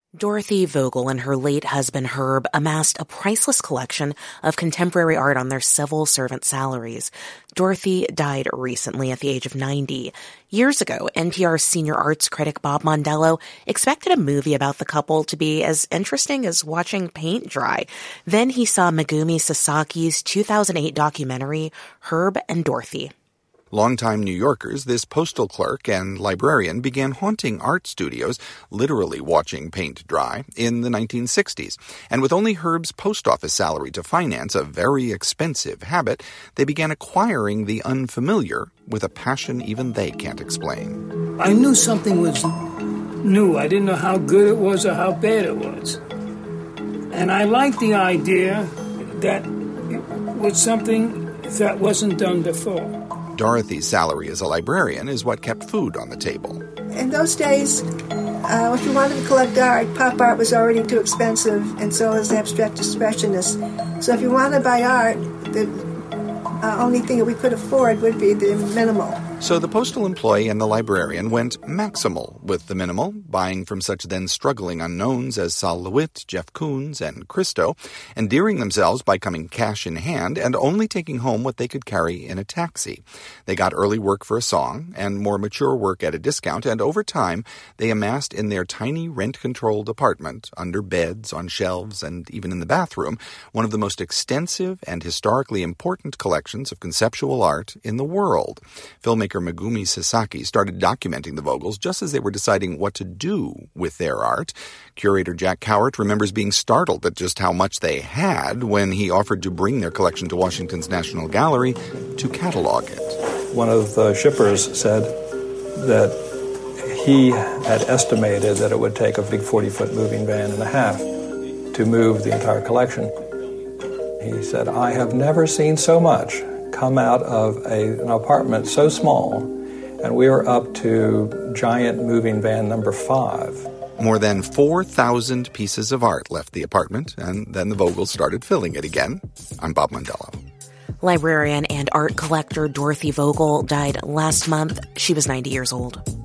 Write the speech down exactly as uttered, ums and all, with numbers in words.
Dorothy Vogel and her late husband Herb amassed a priceless collection of contemporary art on their civil servant salaries. Dorothy died recently at the age of ninety. Years ago, N P R's senior arts critic Bob Mondello expected a movie about the couple to be as interesting as watching paint dry. Then he saw Megumi Sasaki's two thousand eight documentary, Herb and Dorothy. Longtime New Yorkers, this postal clerk and librarian began haunting art studios, literally watching paint dry, in the nineteen sixties. And with only Herb's post office salary to finance a very expensive habit, they began acquiring the unfamiliar with a passion even they can't explain. I knew something was new. I didn't know how good it was or how bad it was. And I liked the idea that it was something that wasn't done before. Dorothy's salary as a librarian is what kept food on the table. In those days, uh, if you wanted to collect art, pop art was already too expensive, and so was abstract expressionists. So if you wanted to buy art, the uh, only thing that we could afford would be the minimal. So the postal employee and the librarian went maximal with the minimal, buying from such then struggling unknowns as Sol LeWitt, Jeff Koons, and Christo, endearing themselves by coming cash in hand and only taking home what they could carry in a taxi. They got early work for a song and more mature work at a discount, and over time they amassed in their tiny rent-controlled apartment, under beds, on shelves, and even in the bathroom, one of the most extensive and historically important collections of conceptual art in the world. Filmmaker Megumi Sasaki started documenting the Vogels just as they were deciding what to do with their art. Curator Jack Cowart remembers being startled at just how much they had when he offered to bring their collection to Washington's National Gallery to catalog it. One of the shippers said that he had estimated that it would take a big forty-foot moving van and a half to move the entire collection. He said, "I have never seen so much come out of a, an apartment so small, and we are up to giant moving van number five." More than four thousand pieces of art left the apartment, and then the Vogels started filling it again. I'm Bob Mondello. Librarian and art collector Dorothy Vogel died last month. She was ninety years old.